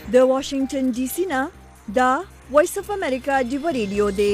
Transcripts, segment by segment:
د واشنگټن ډي سي نه دا وایس اف امریکا دی ریډیو دی.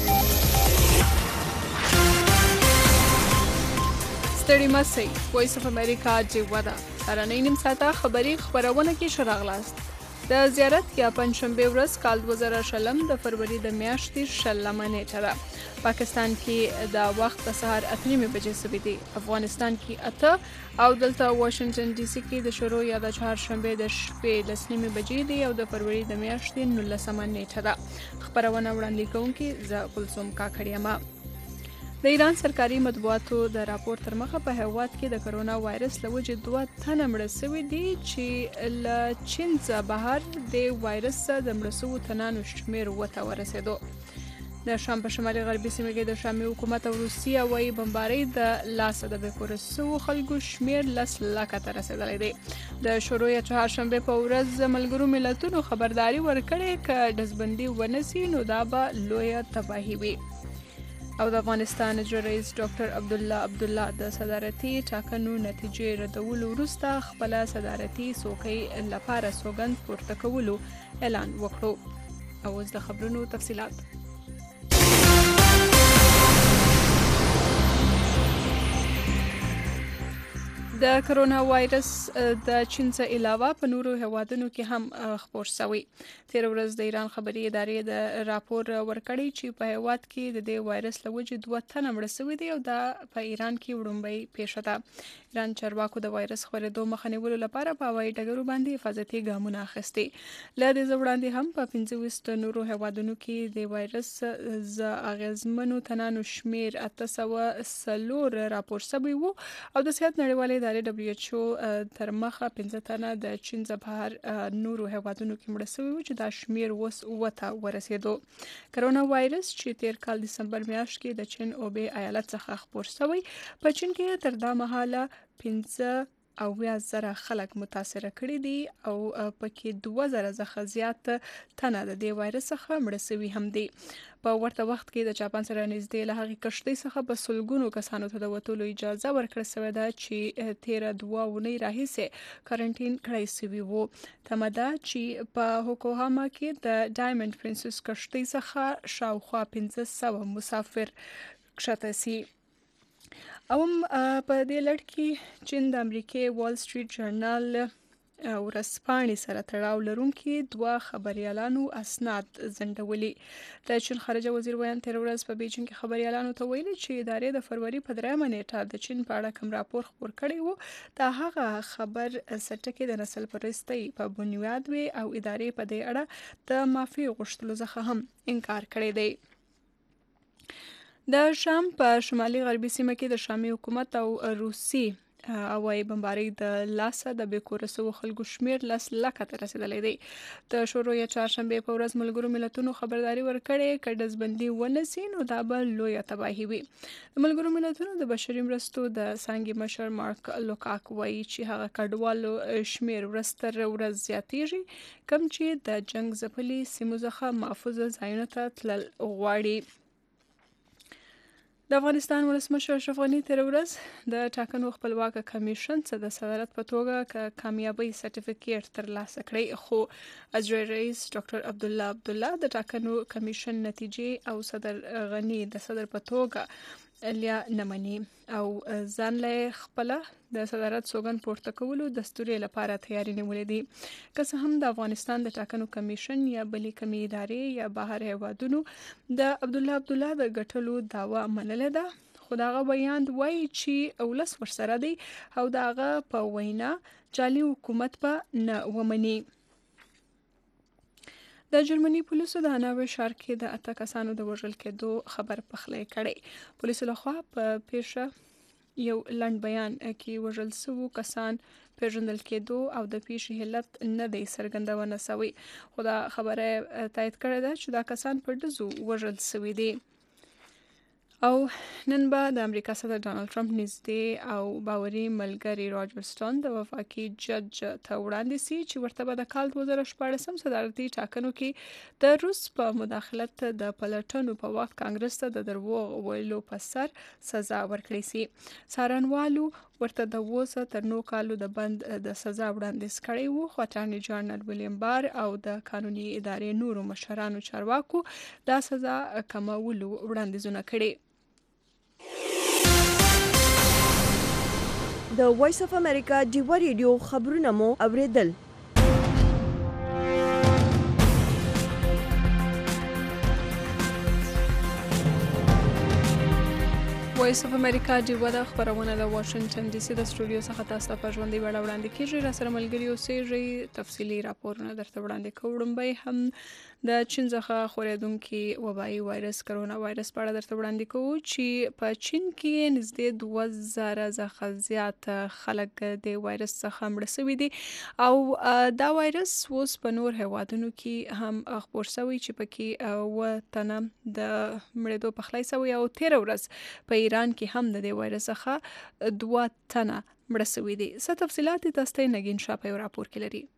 ستړي مسئ وایس اف امریکا دی ودا سرانه نیم ساعته خبری خبرونه کې شراغلاست. د زیارت یا پنځشنبه ورځ کال 2020 د فروری د میاشتې 16 نیټه ده. پاکستان کې د وخت د سهار 8:30 بجې سوي دي. افغانستان کې 8 او دلته واشنگټن ډي سي کې د شروع یا د چهارشنبه د شپې 10:30 بجې دي او د فروری د میاشتې 19 نیټه ده. خبرونه وړاندې کوونکې زه کلثوم کاکړیمه. د ایران سرکاري مطبوعاتو د راپور تر مخه په هیواد کې د کرونا وایرس له وجې 2 تنه مړه شوي دي چې له چین څخه بهر د وایرس د مړه شوو تنانو شمېر وته ورسېدو. د شام په شمالي غربي سیمه کې د شامي حکومت او روسیه وايي بمبارۍ د لاسه د بېکوره شوو خلکو شمېر 10 لکه ته رسېدلی دی. د شروع یا چهارشنبه په ورځ ملګرو ملتونو خبرداري ورکړې که ډزبندي ونه سي نو دا به لویه تباهي وي. او د افغانستان رئیس ډاکټر عبدالله د صدارتي ټاکنو نتیجې ردولو وروسته خپل صدارتي څوکۍ لپاره سوګند پورته کولو اعلان وکړو. او اوس د خبرونو تفصیلات. د کرونا وایرس د چین څخه علاوه په نورو هیوادونو کې هم خپور شوی. تیر ورځ د ایران خبري ادارې د راپور ورکړی چې په هیواد کې د دې وایرس له وجې 2 تنه مړه شوي دي او دا په ایران کې وړومبۍ پیښه ده. ایران چارواکو د وایرس خپرېدو مخه نیولو لپاره په هوایي ډګرو باندې حفاظتي ګامونه اخیستي. له دې وړاندې هم په 25 نورو هیوادونو کې د وایرس ز اغیزمنو تنانو شمیر 804 راپور شوی وو او د صحت نړیوالې WHO تر مخه 15 تنه د چین څخه بهر نورو هیوادونو کې مړه شوي وو چې دا شمیر اوس 9 ته ورسېدو. کرونا وایرس چې تیر کال دسمبر میاشت کې د چین اوبې ایالت څخه خپور شوی په چین کې تر دا مهاله 15,000 خلک متاثر کړي دي او پکې 2000 څخه زیات تنه د دې وایرس څخه مړه شوي هم دي. په ورته وخت کې د جاپان سره نږدې له هغې کشتۍ څخه په سلګونو کسانو ته د وتلو اجازه ورکړل شوې ده چې تیره 2 اونۍ راهیسې کارنټین کړی شوي وو. تمه ده چې په هوکوهاما کې د ډایمنډ پرنسس کشتۍ څخه شاوخوا 1500 مسافر کښته شي. او په دې لړ کې چین د امریکای وال سټریټ جرنال ورځپاڼې سره تړاو لرونکي 2 خبريالانو اسناد ځنډولي. د چین خارجه وزیر ویان تیر ورځ په بیجینګ کې خبريالانو ته ویلي چې ادارې د فروری په 3 نیټه د چین په اړه کوم راپور خپور کړی وو دا هغه خبر سټکي د نسل پرستۍ په بنیاد وي او ادارې په دې اړه د معافي غوښتلو څخه هم انکار کړی دی. د شام په شمالي غربي سیمه کې د شامي حکومت او روسي هوایي بمبارۍ د لاسه د بېکوره شوو خلکو شمیر 10 لکه ته رسېدلی دی. د شروع یا چهارشنبه په ورځ ملګرو ملتونو خبرداري ورکړې که ډزبندي ونه سي نو دا به لویه تباهي وي. د ملګرو ملتونو د بشري مرستو د څانګې مشر مارک لوکاک وایي چې هغه کډوالو شمیر ورځ تر ورځ زیاتیږي کوم چې د جنگ ځپلي سیمو څخه محفوظه ځایونو ته تلل غواړي. د افغانستان ولسمشر اشرف غني تیر ورځ د ټاکنو خپلواک کمیشن څخه د صدارت په توګه کامیابی سرټیفیکیټ ترلاسه کړی خو اجرائیه رئیس ډاکټر عبدالله د ټاکنو کمیشن نتیجې او صدر غني د صدر په توګه لیا نمنې او ځان له خپل د صدارت سوګند پورته کولو دستوري لپاره تیاری نیولې دي. که څه هم د افغانستان د ټاکنو کمیشن یا بلې کومې ادارې یا بهر هیوادونو د عبدالله د ګټلو داوا منلې ده خو داغه بیان وایي چې اولس ورسره دی او داغه په وینا جعلي حکومت به نه ومني. د جرمني پولیسو د هانوver ښار کې د 8 کسانو د وژل کېدو خبر پخلی کړی. پولیسو لخوا په پیښه یو لنډ بیان کې وژل شوو کسان پیژندل کېدو او د پیښې علت نه دی څرګندونه شوې خو دا خبره تایید کړې ده چې دا کسان په ډزو وژل شوي دي. او نن به د امریکا صدر ډانلډ ټرمپ نږدې او باوري ملګری راجر سټون د وفاقي جج ته وړاندې سي چې ورته به د کال 2014 صدارتي ټاکنو کې د روس په مداخلت د پلټنو په وخت کانګرس ته د دروغ ویلو په سر سزا ورکړي سي. څارنوالو ورته د 9 تر 9 کالو د بند د سزا وړاندیز کړی وو، خو اټارنی جنرال ویلیام بار او د قانوني ادارې نورو مشرانو چارواکو دا سزا کمولو وړاندیزونه کړي. د وایس اف امریکا ډیوه ریډیو خبرونه مو اوریدل. وایس اف امریکا ډیوه د خبرونه د واشنگټن ډي سي د سټوډیو څخه تاسو ته په ژوندۍ بڼه وړاندې کیږي. را سره ملګري اوسئ. تفصیلي راپورونه درته وړاندې کوم. به هم د چین څخه خورېدونکي وبایي وایرس کرونا وایرس په اړه درته وړاندې کوو چې په چین کې نږدې 2000 څخه زیات خلک د وایرس څخه مړه شوي دي او دا وایرس اوس په نور هیوادونو کې هم خپور شوی چې پکې 9 تنه د مړېدو پخلی شوی او 13 ورځ په ایران کې هم د دې وایرس څخه 2 تنه مړه شوي دي. څه تفصیلات تاسو ته نګین شاه په راپور کې لري.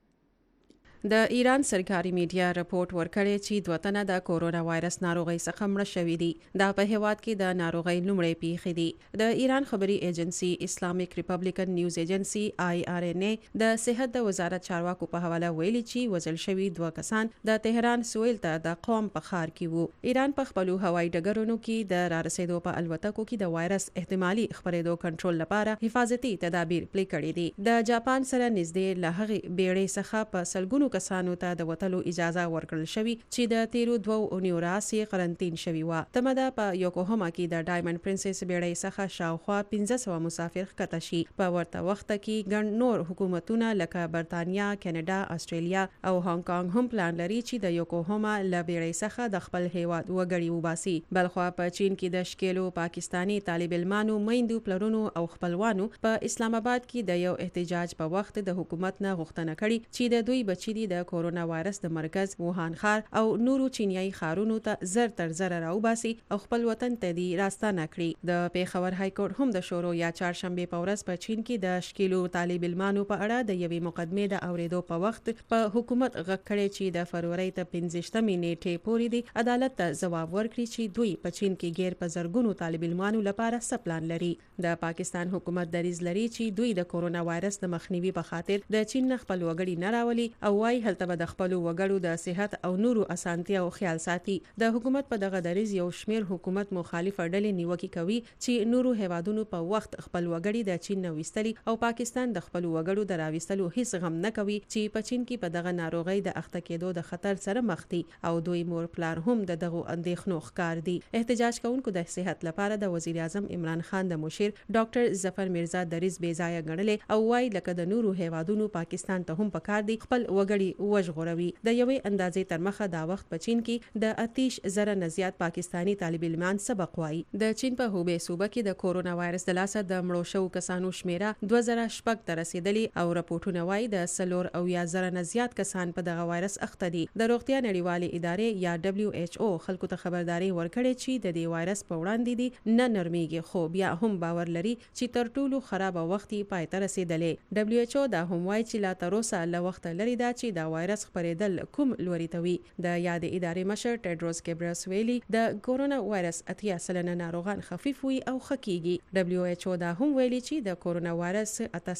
د ایران سرکاري میډیا رپورټ ورکړی چې 2 تنه د کورونا وایرس ناروغي څخه مړه شوي دي. دا په هیواد کې د ناروغي لومړی پیښې دي. د ایران خبري ایجنسی اسلامیک ریپبلیکن نیوز ایجنسی IRNA د صحت د وزارت چارواکو په حواله ویلي چې وژل شوي 2 کسان د تهران سویل ته د قوم په ښار کې وو. ایران په خپل هوایي ډګرونو کې د رارسېدو په الوتکو کې د وایرس احتمالي خپرېدو کنټرول لپاره حفاظتي تدابیر پلي کړي دي. د جاپان سره نږدې له هغې بیړۍ څخه په سلګونو کسانو ته د وتلو اجازه ورکړل شوې چې د تیرو 2 اونیو راځي قرنټین شوي و. تمه په یوکوهاما کې د ډایمنډ پرنسس بیړۍ څخه شاوخوا 1500 مسافر ښکته شي. په ورته وخت کې ګڼ نور حکومتونه لکه برتانیا، کاناډا، استرالیا او هانګ کانګ هم پلان لري چې د یوکوهاما له بیړۍ څخه د خپل هیواد وګړي وباسي. بلخوا په چین کې د شکیلو پاکستانی طالب علمانو میندو پلرونو او خپلوانو په اسلام آباد کې د یو احتجاج په وخت د حکومت نه غوښتنه کړې چې د دوی بچی د کورونا وایرس د مرکز ووهان ښار او نورو چینیایي ښارونو ته زر تر زر راوباسي او خپل وطن ته دی راستانه کړي. د پیښور های کورټ هم د شورو یا چهارشنبه په ورځ په چین کې د شکیلو طالب علمانو په اړه د یوې مقدمې د اوریدو په وخت په حکومت غږ کړی چې د فروری ته 15مې نیټې پورې دی عدالت ته ځواب ورکړي چې دوی په چین کې غیر په زرګونو طالب علمانو لپاره څه پلان لري. د پاکستان حکومت دریځ لري چې دوی د کورونا وایرس د مخنیوي په خاطر د چین نه خپل وګړي نه راولي او وايي هلته به د خپل وګړو د صحت او نورو اسانتیا او خیال ساتي. د حکومت په دغه دریځ یو شمیر حکومت مخالف ډلې نیوکه کوي چې نورو هیوادونو په وخت خپل وګړي د چین نه وستلي او پاکستان د خپل وګړو د راوستلو هیڅ غم نه کوي چې په چین کې په دغه ناروغي د اخته کېدو د خطر سره مخ دي او دوی مور پلار هم دغه اندېښنو ښکار دي. احتجاج کوونکو د صحت لپاره د وزیر اعظم عمران خان د مشیر ډاکټر ظفر مرزا دریځ بې ځای ګڼل او وايي لکه د نورو هیوادونو پاکستان ته هم پکار دي خپل وګړي وژغوروي. د یوې اندازې تر مخه دا وخت په چین کې د 30,000 نه زیات پاکستانی طالب علمان سبق وایي. د چین په هوبې صوبه کې د کورونا وایرس د لاسه د مړو شوو کسانو شمیره 2006 ته رسیدلی او راپورټونه وایي د 4,000 نه زیات کسان په دغه وایرس اخته دي. د روغتیا نړیوالې ادارې یا WHO خلکو ته خبرداري ورکړې چې د دې وایرس په وړاندې دي نه نرميږي، خو بیا هم باور لري چې تر ټولو خراب وخت یې پای ته رسیدلی. WHO دا هم وایي چې لا تر اوسه له وخت لري دا چې دا وایرس خپرېدل کوم لوري ته وي. د یاد ادارې مشر ټیډروس ګیبریسس ویلي د کورونا وایرس 80% ناروغان خفیف وي او خکېږي. WHO دا هم ویلي چې د کورونا وایرس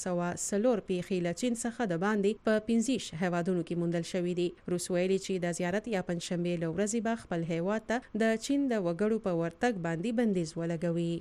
804 پیښې له چین څخه د باندې په 15 هیوادونو کې موندل شوې دي. روس ویلي چې د زیارت یا پنځشنبه له ورځې به خپل هیواد ته د چین د وګړو په ورتګ باندې بندیز ولګوي.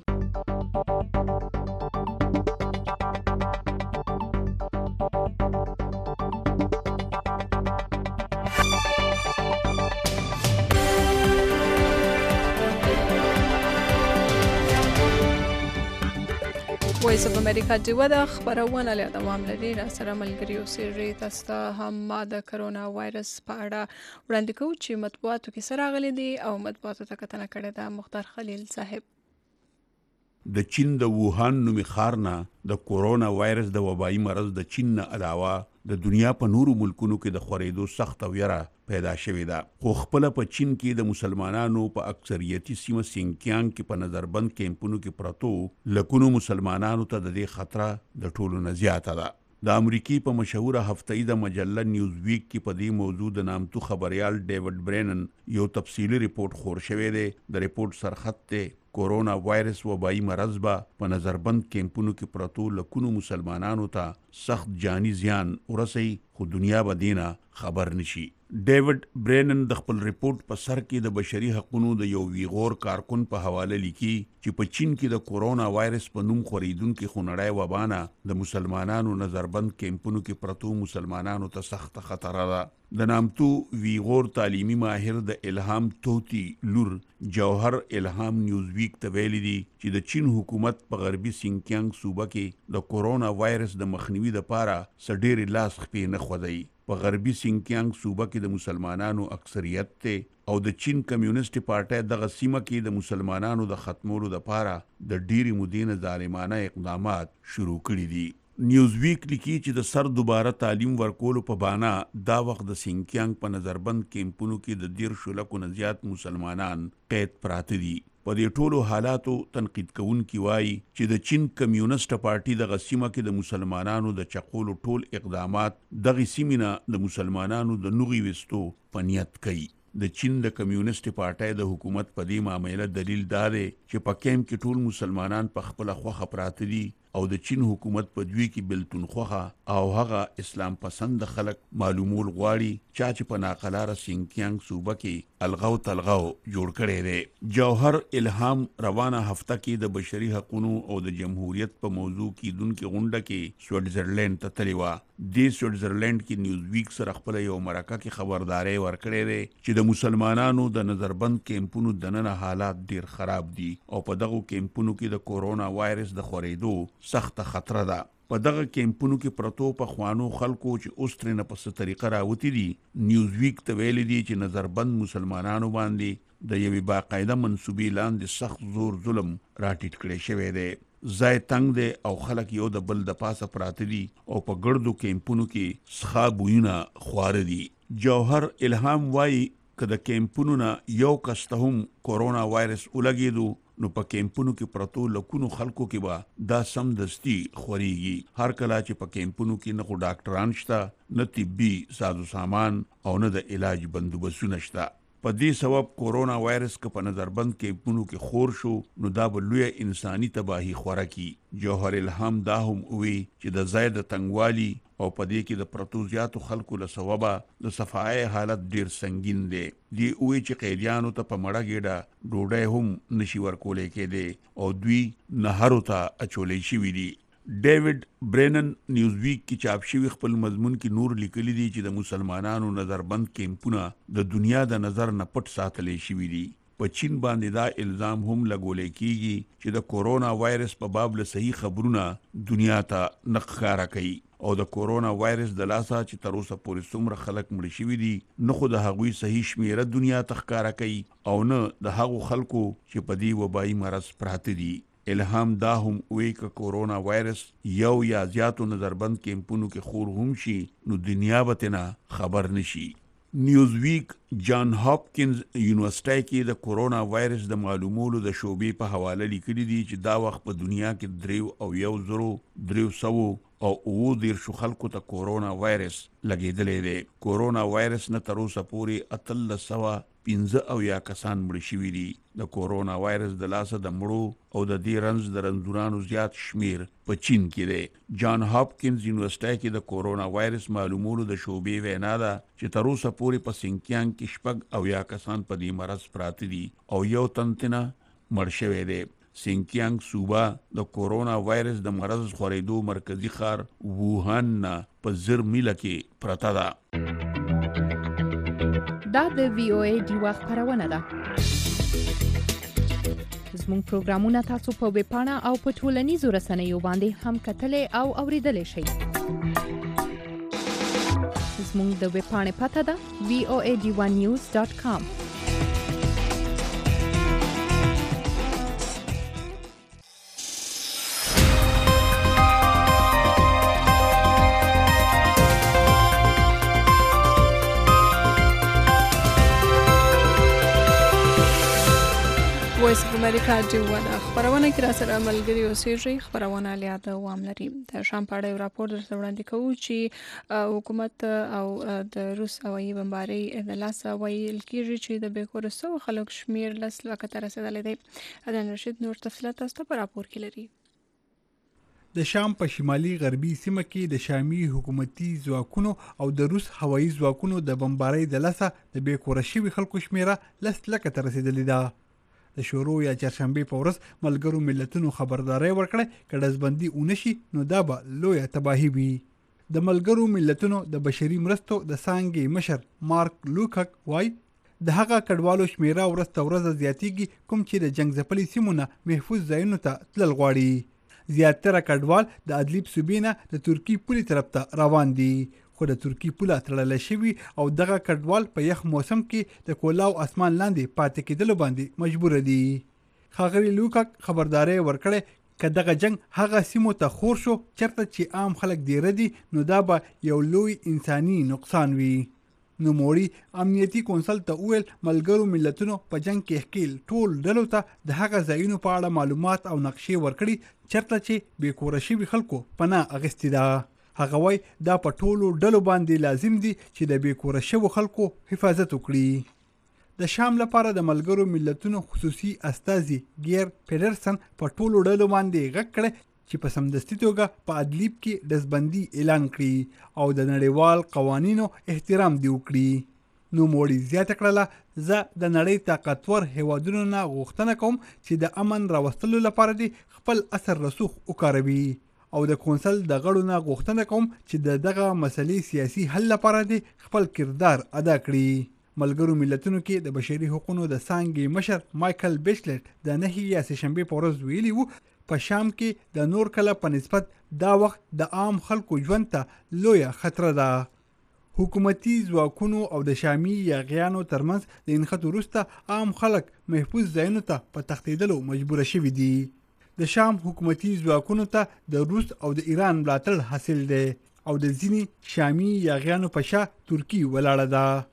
وایس اف امریکا ډیوه د خبرونه له دوام لري. را سره ملګري اوسئ. تاسو ته هم ما د کرونا وایرس په اړه وړاندې کوو چې مطبوعاتو کې سره غلي دي او مطبوعاتو ته کتنه کړې ده مختار خلیل صاحب. د چین د ووهان نومي ښار نه د کورونا وایرس د وبایي مرض د چین نه علاوه د دنیا په نورو ملکونو کې د خورېدو سخت ویره پیدا شوې ده. خو خپل په چین کې د مسلمانانو په اکثریتي سیمه سینکیانګ کې په نظربند کیمپونو کې پرتو لکونو مسلمانانو ته د دې خطر د ټولو نه زیاته ده. د امریکای په مشهوره هفته‌ای د مجله نیوز ویک کې په دې موضوع د نامتو خبريال ډیوډ برینن یو تفصیلی ریپورت خور شوی دی. د ریپورت سرخط ته کورونا وایرس وبایي مرض به په نظربند کیمپونو کې پرتو لکونو مسلمانانو ته سخت جانی زیان ورسي، خو دنیا به دینا خبر نشي. ډیوډ برینن د خپل ریپورت په سر کې د بشري حقوقو د یو ویغور کارکون په حواله لیکي چې په چین کې د کورونا وایرس په نوم خوريدونکو خونړی وبانه د مسلمانانو نظربند کیمپونو کې پرتو مسلمانانو ته سخت خطر ده. د نامتو ویغور تعلیمي ماهر د الهام توتی لور جوهر الهام نیوز ویک ته ویلي دي چې د چین حکومت په غربي سینکیانګ صوبه کې د کورونا وایرس د مخنیوي لپاره سډيري لاس خپې نه خوځي. په غربي سینکیانګ صوبه کې د مسلمانانو اکثریت ته او د چین کمیونیسټ پارټي دغه سیمه کې د مسلمانانو د ختمولو لپاره د ډيري مدینه ظالمانه اقدامات شروع کړي دي. نیوز ویک لیکي چې د سر دوباره تعلیم ورکولو په بانا دا وخت د سینکیانګ په نظربند کیمپونو کې د 10 لکو نه زیات مسلمانان قید پراته دي. په دې ټولو حالاتو تنقید کوونکي وایي چې د چین کمیونیسټ پارټي د غسیمه کې د مسلمانانو د چقولو ټول اقدامات دغه سیمینه د مسلمانانو د نوغي وستو په نیت کوي. د چین د کمیونیسټ پارټي د حکومت په دې معاملې دلیل دا دی چې په کیمپ کې ټول مسلمانان په خپل خوخه پراته دي او د چین حکومت په دوی کې بلتون خوخه او هغه اسلام پسند خلک معلومول غواړي چې په ناقلاره سینکیانګ صوبه کې الغاو تلغاو جوړ کړي دي. جوهر الهام روانه هفته کې د بشري حقوقو او د جمهوریت په موضوع کې دونکو غونډه کې سوئټزرلند ته تللی و. د سوئټزرلند کې نیوز ویک سره خپل یو مرکه کې خبرداري ورکړې ده چې د مسلمانانو د نظربند کیمپونو دننه حالات ډیر خراب دي او په دغه کیمپونو کې د کورونا وایرس د خورېدو سخت خطر ده. په دغه کیمپونو کې پرتو په خوانو خلکو چې اوس ترنه په څه طریقه راوتی دي نیوز ویک ته ویلي دي چې نظربند مسلمانانو باندې د یوې باقاعده منسوبې لاندې سخت زور ظلم راټیټ کړی شوی دی. ځای تنګ دی او خلک یو د بل د پاسه پراته دي او په ګردو کیمپونو کې څخه بویونه خواره دي. جوهر الهام وایي که د کیمپونو نه یو کس ته هم کورونا وایرس ولګېدو نو په کیمپونو کې پرتو لکونو خلکو کې به دا سم دستی خوريږي. هر کله چې په کیمپونو کې نه خو ډاکټران شته، نه طبي سازو سامان او نه د علاج بندوبستونه شته. په دې سبب کورونا وایرس که په نظربند کیمپونو کې خور شو نو دا به لوی انساني تباہی خوره کی. جوهر الهام دا هم وی چې د زاید تنګوالي او په دې کې د پرتو زیاتو خلکو له سببه د صفای حالت ډیر سنگین دی. دی وی چې قیدیانو ته په مړه ګډه ډوډۍ هم نشي ورکولې کېده او دوی نهرو ته اچولې شوي دي. ډیوډ برینن نیوز ویک کې چاپ شوی خپل مضمون کې نور لیکلي دي چې د مسلمانانو نظربند کیمپونه د دنیا د نظر نه پټ ساتلې شوي دي. په چین باندې دا الزام هم لګولې کیږي چې د کورونا وایرس په باب له صحیح خبرونه دنیا ته نه ښکاره کوي او د کورونا وایرس د لاسه چې تر اوسه پورې څومره خلک مړ شوي دي نه خو د هغوی صحیح شمیره دنیا ته ښکاره کوي او نه د هغو خلکو چې په دې وبایي مرض پراته دي. الهام دا هم وی که کورونا وایرس یو یا زیاتو نظربند کیمپونو کې خور هم شي نو دنیا به تینا خبر نشي. نیوز ویک جان هاپکینز یونیورسيټي کې د کورونا وایرس د معلومولو د شوبې په حواله لیکلي دي چې دا وخت په دنیا کې 3,300 خلکو ته کورونا وایرس لګېدلې دی. کورونا وایرس نه تر اوسه پورې 315 کسان مړ شوي دي. د کورونا وایرس د لاسه د مړو او د دې رنځ د رنځورانو زیات شمیر په چین کې دی. جان هاپکینز یونیورسيټي کې د کورونا وایرس معلومولو د شوبې وینا ده چې تر اوسه پورې په سینکیانګ کې 6 کسان په دې مرض پراته دي او یو تن تنه مړ شوی دی. سینکیانګ صوبه د کورونا وایرس د مرض خورېدو مرکزی ښار ووهان نه په 0 میله کې پرته ده. دا د VOA ډیوا خبرونه ده. زموږ پروګرامونه تاسو په ویب پاڼه او په ټولنیزو رسنیو باندې هم کتلای او اوریدلای شئ. زموږ د ویب پاڼې پته ده voadivanews.com. وایس اف امریکا جوړه خبرونه کې را سره ملګری اوسېږي. خبرونه لیا د وام لري. د شام په اړه راپور درته وړاندې کوو چې حکومت او د روس هوایي بمبارۍ د لاسه ویل کېږي چې د بېکوره سوو خلکو شمېر 10 لکو ته رسېدلی دی. عدنان رشید نور تفصیلات تاسو ته په راپور کې لري. د شام په شمالي غربي سیمه کې د شامي حکومتي ځواکونو او د روس هوایي ځواکونو د بمبارۍ د لاسه د بېکوره شوي خلکو شمېره 10 لکو ته رسېدلې ده. د شروع یا چهارشنبې په ورځ ملګرو ملتونو خبرداری ورکړی که ډزبندي ونه شي نو دا به لویه تباهي وي. د ملګرو ملتونو د بشري مرستو د څانګې مشر مارک لوکک وایي د هغه کډوالو شمېره ورځ تر ورځه زیاتېږي کوم چې د جنګ ځپلي سیمو نه محفوظ ځایونو ته تلل غواړي. زیاتره کډوال د ادلیب صوبې نه د ترکي پولې طرف ته روان دي، خو د ترکي پوله تړلی شوي او دغه کډوال په یخ موسم کې د کولاو اسمان لاندې پاتې کېدلو باندې مجبوره دي. ښاغلي لوکک خبرداری ورکړی که دغه جنګ هغه سیمو ته خور شو چېرته چې عام خلک دیره دي نو دا به یو لوی انساني نقصان وي. نوموړي امنیتي کونسل ته وویل ملګرو ملتونو په جنګ کې ښکېل ټول ډلو ته د هغه ځایونو په اړه معلومات او نقشې ورکړي چېرته چې بېکوره شوي خلکو پناه اخیستې ده. هغه وایي دا په ټولو ډلو باندې لازم دي چې د بېکوره شوو خلکو حفاظت وکړي. د شام لپاره د ملګرو ملتونو خصوصي استازي ګیر پیډرسن په ټولو ډلو باندې غږ کړی چې په سمدستي توګه په ادلیب کې ډزبندي اعلان کړي او د نړیوال قوانینو احترام دې وکړي. نوموړي زیاته کړله زه د نړۍ طاقتور هیوادونو نه غوښتنه کوم چې د امن راوستلو لپاره دې خپل اثر رسوخ وکاروي او د کونسل د غړو نه غوښتنه کوم چې د دغه مسلې سیاسي حل لپاره دې خپل کردار ادا کړي. ملګرو ملتونو کې د بشري حقوقو د څانګې مشر مایکل بیچلټ د 9 یا سهشنبې په ورځ ویلي وو په شام کې د نور کله په نسبت دا وخت د عام خلکو ژوند ته لویه خطره ده. حکومتي ځواکونو او د شامي یاغیانو ترمنځ د انخت وروسته عام خلک محفوظ ځایونو ته په تښتېدلو مجبوره شوي دي. د شام حکومتي ځواکونو ته د روس او د ایران ملاتړ حاصل دی او د ځینې شامي یاغیانو په شا ترکي ولاړه ده.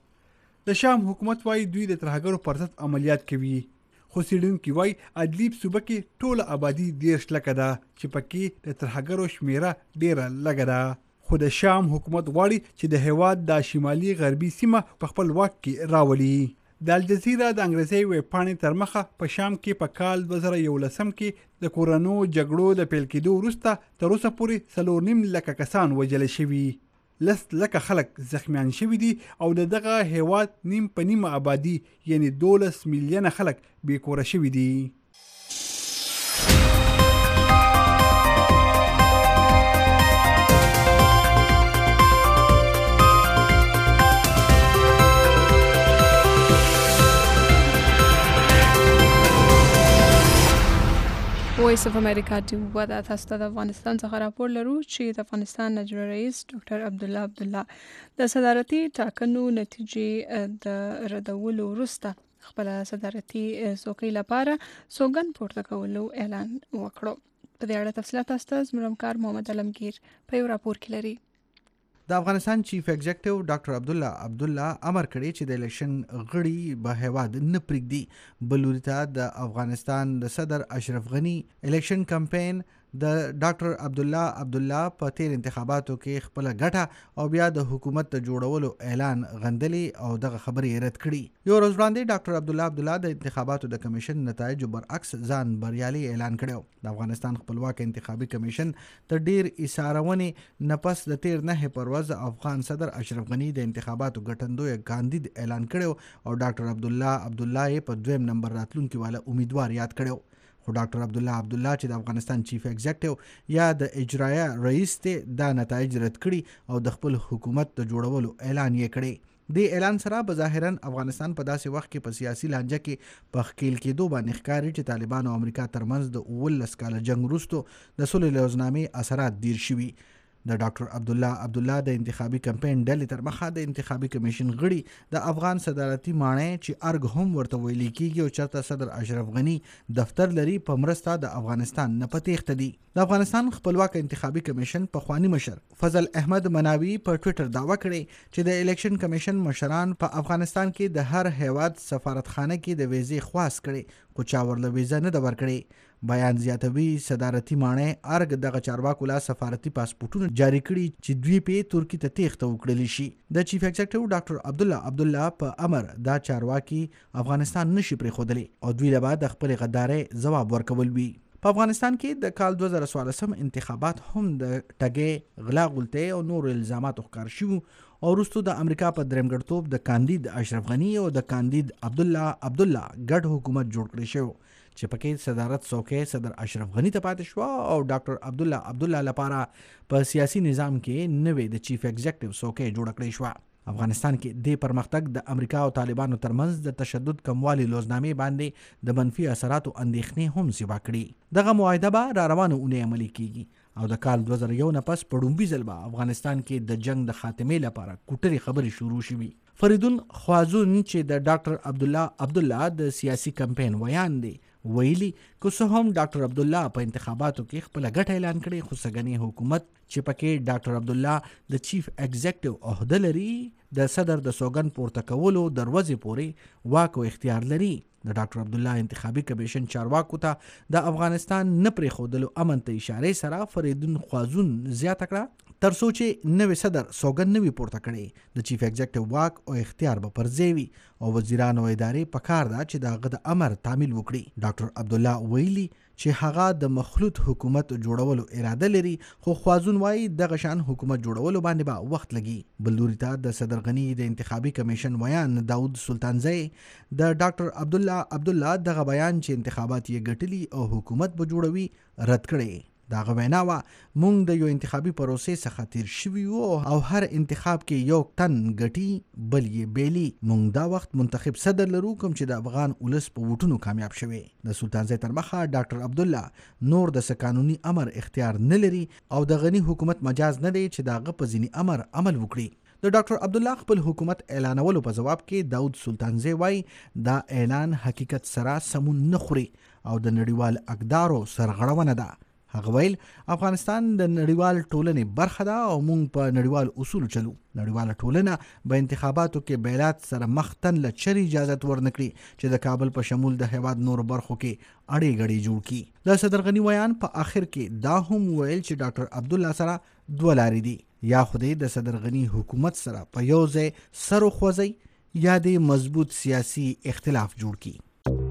د شام حکومت وایي دوی د ترهګرو پر ضد عملیات کوي، خو څېړونکي وایي ادلیب صوبه کې ټوله آبادي 10 لکه ده چې پکې د ترهګرو شمېره ډېره لږه ده. خو د شام حکومت غواړي چې د هېواد د شمالي غربي سیمه په خپل واک کې راولي. د الجزیره د انګریزي ویبپاڼې تر مخه په شام کې په کال 2011 کې د کورونو جګړو د پیل کېدو وروسته تر اوسه پورې 4.5 لکه کسان وژل شوي، 10 لکه خلک زخمیان شوي دي او د دغه هېواد نیم په نیمه آبادي یعنی 12 میلیونه خلک بېکوره شوي دي. وایس اف امریکا جوړه د تاسو د افغانستان څخه راپور لرو چې د افغانستان نجر رئیس ډاکټر عبدالله د صدارتي ټاکنو نتیجې د ردولو وروسته خپل صدارتي څوکۍ لپاره سوګند پورته کولو اعلان وکړو. په دې اړه تفصیلات تاسو زموږ همکار محمد علمگیر په یو راپور کې لري. د افغانستان چیف ایگزیکټیو ډاکټر عبدالله امر کړی چې د الیکشن غړي به هیواد نه پرېږدي. بل لوري ته د افغانستان د صدر اشرف غني الیکشن کمپین د ډاکټر عبدالله په تیر انتخاباتو کې خپل ګټه او بیا د حکومت د جوړولو اعلان غندلی او دغه خبرې رد کړي. یو ورځ وړاندې ډاکټر عبدالله د انتخاباتو د کمیشن نتایجو برعکس ځان بریالي اعلان کړو. د افغانستان خپلواک انتخابي کمیشن د ډیر ایثارونې نفس د تیر 9 پر ورځ افغان صدر اشرف غني د انتخاباتو ګټندوی کاندید اعلان کړو او ډاکټر عبدالله په 2 نمبر راتلونکي والا امیدوار یاد کړو. خو ډاکټر عبدالله چې د افغانستان چیف ایگزیکټیو یا د اجرایه رئیس ته دا نتایج رد کړي او د خپل حکومت د جوړولو اعلان یې کړی. د اعلان سره بظاهرا افغانستان په داسې وخت کې په سیاسي لانجه کې په ښکیل کېدو باندې ښکاري چې طالبان او امریکا ترمنځ د 19 کاله جنگ وروسته د صلح لوزنامې اثرات دیر شوي. د ډاکټر عبدالله د انتخابي کمپاین ډلې تر مخه د انتخابي کمیشن غړي د افغان صدارتي ماڼۍ چې ارګ هم ورته ویل کیږي او چرته صدر اشرف غنی دفتر لري په مرسته د افغانستان نه پتیخته دي. د افغانستان خپلواک انتخابي کمیشن په خوانی مشر فضل احمد مناوي په ټوئیټر دعوه کړې چې د الیکشن کمیشن مشران په افغانستان کې د هر هیواد سفارتخانه کې د ویزې خواست کړي خو چا ورله ویزه نه ده ورکړې. بیان زیاتوي صدارتي ماڼۍ ارګ دغه چارواکو لا سفارتي پاسپورټونه جاری کړي چې دوی په ترکی ته تیښته وکړلی شي. د چیف ایگزیکټیو ډاکټر عبدالله په امر دا چارواکي افغانستان نشي پرېښودلی او دوی له به د خپلې غدارۍ ځواب ورکول وي. په افغانستان کې د کال 2014 انتخابات هم د ټګۍ غلا غلطۍ او نور الزاماتو ښکار شوي او وروستو د امریکا په درېمګړتوب د کاندید اشرف غنی او د کاندید عبدالله ګډ حکومت جوړ کړی شو چې پکې صدارت څوکۍ صدر اشرف غنی ته پاتې شوه او ډاکټر عبدالله لپاره په سیاسي نظام کې نوې د چیف ایگزیکټیو څوکۍ جوړه کړې شوه. افغانستان کې د پرمختګ د امریکا او طالبانو ترمنځ د تشدد کموالي لوزنامې باندې د منفي اثراتو اندېښنې هم سیوا کړي. دغه معاهده به را روانه اونۍ عملي کیږي او د کال 2001 نه پس په ډومبي ځل به افغانستان کې د جنگ د خاتمې لپاره کوټري خبرې شروع شوي. فریدون خوازون چې د ډاکټر عبدالله د سیاسي کمپاین ویان دی ویلي که څه هم ډاکټر عبدالله په انتخاباتو کې خپل ګټه اعلان کړي خو سګنی حکومت چې پکې ډاکټر عبدالله د چیف ایگزیکټیو عہده لري د صدر د سوګند پورته کولو دروازې پورې واک او اختیار لري. د ډاکټر عبدالله انتخابي کمیشن چارواکو ته د افغانستان نه پرېښودلو امن ته اشارې سره فریدون خوازون زیاته کړه تر څو چې نوې صدر سوګند نه وي پورته کړی د چیف ایگزیکټیو واک او اختیار به پر ځای وي او وزیران او ادارې پکار ده چې د هغه د امر تعمیل وکړي. ډاکټر عبدالله ویلي چې هغه د مخلوط حکومت جوړولو اراده لري خو خوازون وایي دغه شان حکومت جوړولو باندې به وخت لګي. بل لوري ته د صدر غنی د انتخابي کمیشن ویان داود سلطانزی د ډاکټر عبدالله دغه بیان چې انتخابات یې ګټلي او حکومت به جوړوي رد کړي. دغه وینا وه مونږ د یو انتخابي پروسې څخه تیر شوي وو او هر انتخاب کې یو تن ګټي بل یې بیلي. مونږ دا وخت منتخب صدر لرو کوم چې د افغان ولس په ووټونو کامیاب شوی. د سلطانزی تر مخه ډاکټر عبدالله نور د قانوني امر اختیار نه لري او د غنی حکومت مجاز نه دی چې دغه په ځینې امر عمل وکړي. د ډاکټر عبدالله خپل حکومت اعلانولو په جواب کې داود سلطانزی وایي دا اعلان حقیقت سره سمون نه خوري او د نړیوال اقدارو سرغړونه ده. هغه ویل افغانستان د نړیوال ټولنې برخه ده او موږ په نړیوال اصول چلو. نړیواله ټولنه به انتخاباتو کې بیلات سره مختن له چری اجازت ورنکړي چې د کابل په شمول د هیواد نور برخو کې اړې غړې جوړ کړي. د صدر غنی ویان په آخر کې دا هم ویل چې ډاکټر عبدالله سره دوه لارې دي یا خدای د صدر غنی حکومت سره په یو ځای سر وخوځي یا د مضبوط سیاسي اختلاف جوړ کړي.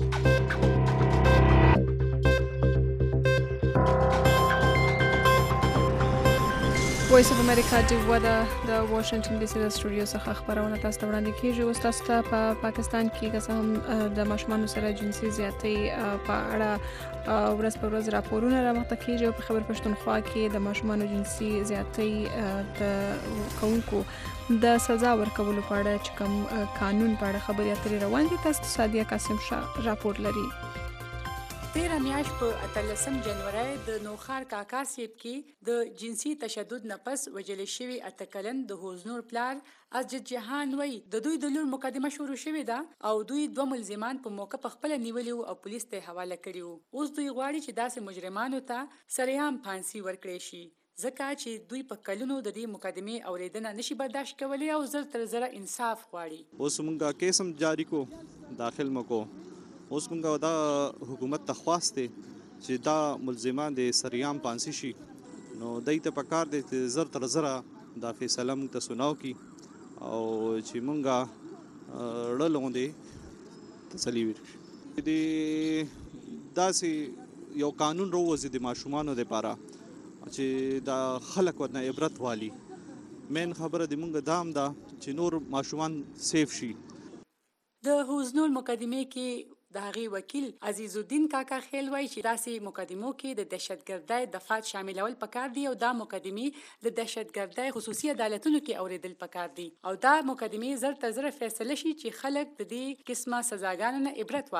وایس اف امریکا د واشنگټن ډي سي د سټوډیو څخه خبرونه تاسو ته وړاندې کیږي. اوس تاسو ته په پاکستان کې که څه هم د ماشومانو سره جنسي زیاتۍ په اړه ورځ په ورځ راپورونه رامخته کیږي. په خیبر پښتونخوا کې د ماشومانو جنسي زیاتۍ د کوونکو د سزا ورکولو په اړه چې کوم قانون په اړه خبرې اترې روان دي. تاسو سادیه قاسم شاه راپور لري. 13 میاشت په 18 جنوري د نوخار کاکا سیب کې د جنسي تشدد نه پس وجل شوی اتکلن د حوزنور پلار ازجد جهان وای د دوی د لور مقدمه شروع شوې ده او دوی دوه ملزمان په موقع په خپل نیولي او پولیس ته حواله کړیو. اوس دوی غواړي چې داسې مجرمانو ته سریعام پانسي ورکړي شي ځکه چې دوی په کلونو د دې مقدمه اوریدنه نشي برداشت کولی او زر تر زر انصاف غواړي. اوس مونږه کیسم جاری کو داخل مکو اوس مونږه دا حکومت ته خواسته چې دا ملزمان د سریام پانسی شي نو دای ته پکار دي چې زر تر زر دا فیصله مونږ ته سناو کی او چې مونږه ړلوندې تسلی ورکړي. دې داسې یو قانون روزي د ماشومانو لپاره چې دا خلک ورنه عبرت والی. مین خبره د مونږ دام دا چې نور ماشومان سیف شي. د حوزنور مقدمه کې د هغې وکیل عزیز الدین کاکا خیل وایي چې داسې مقدمو کې د دهشتګردۍ دفعات شاملول پکار دي او دا مقدمې د دهشتګردۍ خصوصي عدالتونو کې اوریدل پکار دي او دا مقدمې زر تر زر فیصله شي چې خلک د دې قسمه سزاګانو نه عبرت واخلي.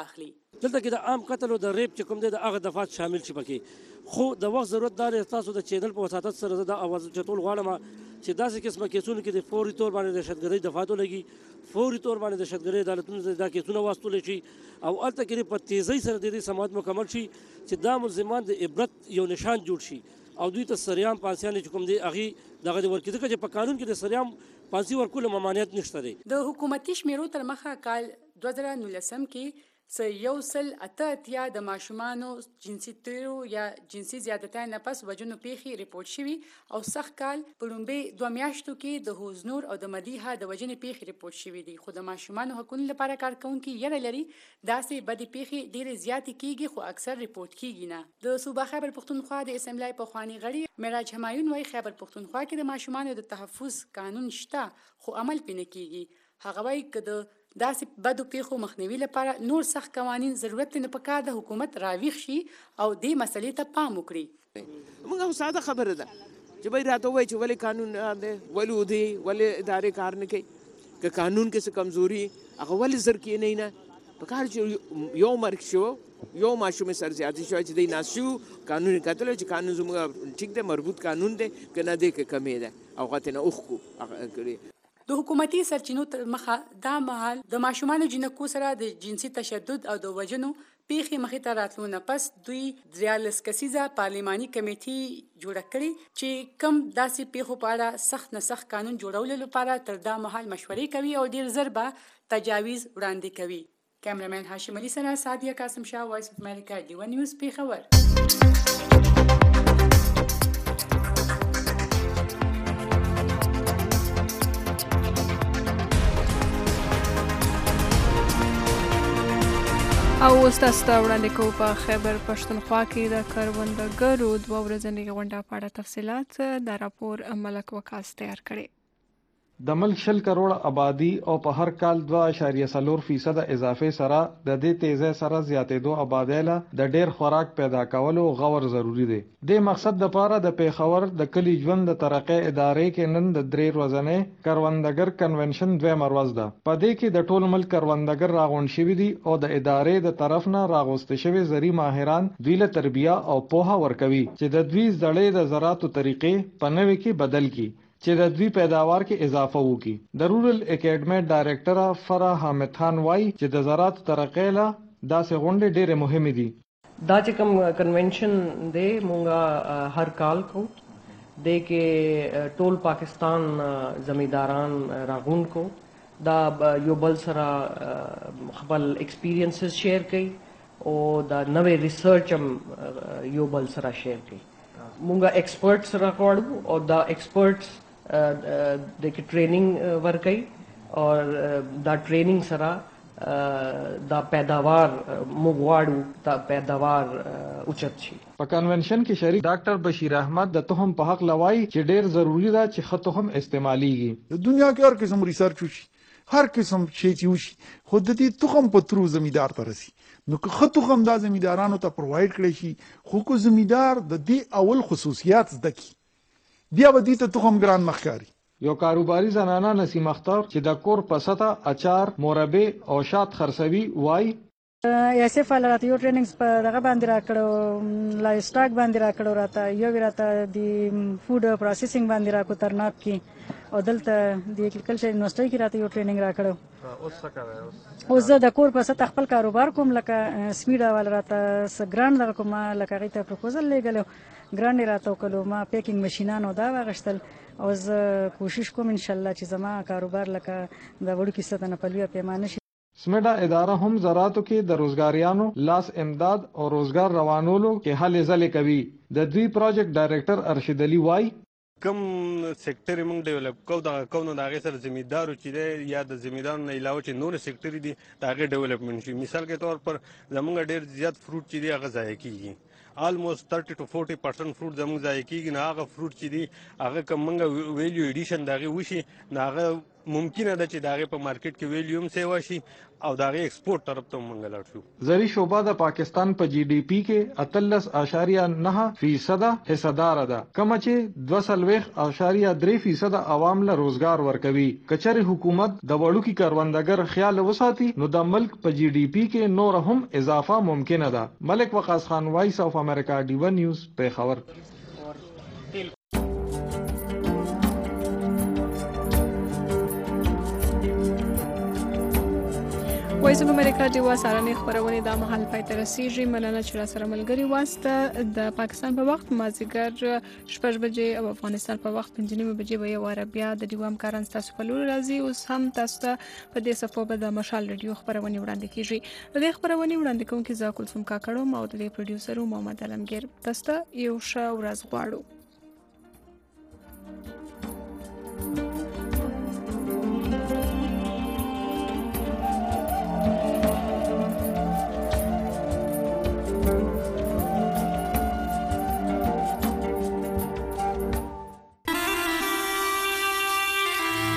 دلته کې د عام قتل او د ریپ چې کوم دی د هغه دفعات شامل شي پکې خو د وخت ضرورت دا دی تاسو د چینل په وساتت سره دا اواز چتول غواړم چې داسې قسمه کیسونو کې د فوري طور باندې د دهشتګردۍ دفعاتو لګي فوري طور باندې د دهشتګردۍ عدالتونو دا کیسونه واستول شي او هلته کې په تیزۍ سره د دې سماعت مکمل شي چې دا ملزمان د عبرت یو نشان جوړ شي او دوی ته سریام پانسیان چې کوم دی هغې دغه د ورکړي ځکه چې په قانون کې د سریام پانسي ورکولو ممانعت نشته دی. د حکومتي شمیرو تر مخه کال 2019 کې 188 د ماشومانو جنسي تیرو یا جنسي زیادتۍ نه پس وجنو پیښې ریپورت شوي او سخت کال په لومړۍ 2 میاشتو کې د حوزنور او د مدیحه د وجنې پیښې ریپورت شوي دي خو د ماشومانو حقوقو لپاره کارکونکي یره لري داسې بدې پیښې ډېرې زیاتې کیږي خو اکثر ریپورت کیږي نه. د صوبه خیبر پښتونخوا د اسمبلی پخوانی غړي معراج همایون وايي خیبر پښتونخوا کې د ماشومانو د تحفظ قانون شته خو عمل پې نه کیږي. هغه وايي که د داسې بدو پیښو مخنیوي لپاره نور سخت قوانین ضرورت نه پکار د حکومت راویښ شي او دې مسلې ته پام وکړي. موږ ساده خبره ده چې به راته وایي چې ولې قانون دی ولې دی ولې ادارې کار نه کوي که قانون کې څه کمزوري هغه ولې زر کېنئ نه پکار چې یو مرګ شو یو ماشوم سر زیاتې شوی چې دی ناست شو قانون یې کتلی چې قانون زموږ ټیک دی مربوط قانون دی که نه دی که کمې ده او هغه ترې نه اوښکو کړي. د حکومتي سرچینو تر مخه دا مهال د ماشومانو جنکو سره د جنسي تشدد او د وژنو پیښې مخې ته راتلو نه پس دوی 43 کسیزه پارلماني کمیټي جوړه کړې چې کم داسې پیښو په اړه سخت نه سخت قانون جوړولو لپاره تر دا مهال مشورې کوي او ډیر زر به تجاویز وړاندې کوي. کیمرامین هاشم علي سره سادیه قاسم شاه وایس اف امریکا ډیو نیوز پیښور. او اوس تاسو ته وړاندې کوو په خیبر پښتونخوا کې د کروندګرو 2 ورځنۍ غونډه په اړه تفصیلات. دا راپور ملک وکاس تیار کړی. د ملک 10 کروڑ آبادی او په هر کال 2.4% اضافه سره د دې تیزه سره زیاتېدو آبادی له د ډیر خوراک پیدا کولو غور ضروری دی. د مقصد د پاره د پیښور د کلی ژوند د ترقې ادارې کې نن د 3 ورځنۍ کروندګر کنونشن 2 ورځ ده. په دې کې د ټول ملک کروندګر راغون شوي دي او د ادارې د طرف نه راغوستل شوي زری ماهران دوی له تربیه او پوهه ورکوي چې د دوی زړې د زراعتو طریقې په نوې کې بدل کی چې د دوی پیداوار کې اضافه وکړي. د رورل اکیډمي ډایریکټر فرح حامد خان وایي چې د زراعت ترقې له داسې غونډې ډېرې مهمې دي. دا چې کوم کنونشن دی مونږه هر کال کو د کې ټول پاکستان زمینداران راغون کو دا یو بل سره خپل ایکسپیرینسز شیر کړي او دا نوې ریسرچ هم یو بل سره شیر کړي. مونږه ایکسپرټس راغواړو او دا ایکسپرټس د کې ټریننګ ورکړي او دا ټریننګ سره دا پیداوار مغواړو دا پیداوار اوچت شي. په کنونشن کې شریک ډاکټر بشیر احمد د تخم په حق لوای چې ډیر ضروری ده چې خط تخم استعماليږي. د دنیا کې هر قسم ریسرچ وشي هر قسم شی چې وشي خو د دې تخم په ترو زمیدار ته رسی نو که خط تخم دا زمیدارانو ته پرووایډ کړي شي خو کو زمیدار د دې اول خصوصیات زده کی بیا به دې ته تخم ګران مخکاري. یو کاروباري زنانه نسیم اختر چې د کور په سطح اچار مربع او شات خرڅوي وای یاسف راته یو ټریننګز په دغه باندې راکړو لایف سټاک باندې راکړو راته یو راته د فود پروسیسینګ باندې راکو ترناک کې او دلته د اګریکلچر یونیورسيټي کې راته یو ټریننګ راکړو. اوس څه کوي؟ اوس زه د کور په سطح خپل کاروبار کوم لکه سپیډا ول راته سګران دغه کوم لکه غي ته پروپوزل لګلو ګرانډ راته وکړو ما پیکینګ ماشينانو دا واغشتل او زه کوشش کوم ان شاء الله چې زما کاروبار لکه د وړو کې ستنه په لوی پیمانه شي. سمیډا اداره هم زراعتو کې د روزګاریانو لاس امداد او روزګار روانولو کې هلې ځلې کوي. د دوی پروجیکټ ډایریکټر ارشد علي وای کم سیکټر موږ ډیولپ کوو د کوونو د هغې سره زمیندارو چې دی یا د زمیندارو نه علاوه چې نور سیکټري دي د هغې ډیولپمنټ شي. مثال کے طور پر زموږ ډېر زیات فروټ چې دی هغه ضایع کېږي. آلموست 30 to 40% فروټ زموږ ضایع کېږي. نه هغه فروټ چې دي هغه که موږ ویلیو ایډیشن د هغې وشي نو هغه ممکنه ده چې داغه په مارکیټ کې ویلیوم سیوا شي او داغه ایکسپورټ طرف ته مونږ لاړ شو. زری شعبه د پاکستان په جی ډی پی کې 13.9% حصدار ده، کوم چې 2.3% عوام له روزګار ورکوي. کچره حکومت د وړوکی کاروندګر خیال وساتي نو د ملک په جی ډی پی کې نور هم اضافه ممکنه ده. ملک وقاص خان، وایس اف امریکا، ډیون نیوز، پیښور. وایس اف امریکا ډیوا سارنې خبرونه د مهال پای ته رسیږي. مننه چې را سره ملګري واسطه. د پاکستان په وخت مازیګر 6 بجې او افغانستان په وخت 5:30 بجې به یو عربیا د ډیوام کارن تاسو په لور راځي. اوس هم تاسو ته په دې صفو به د مشال رادیو خبرونه وړاندې کیږي. د خبرونه وړاندې کوونکي زاکل سم کاکړو او د پروډوسر محمد علمگیر. تاسو ته یو ښه ورځ غواړو.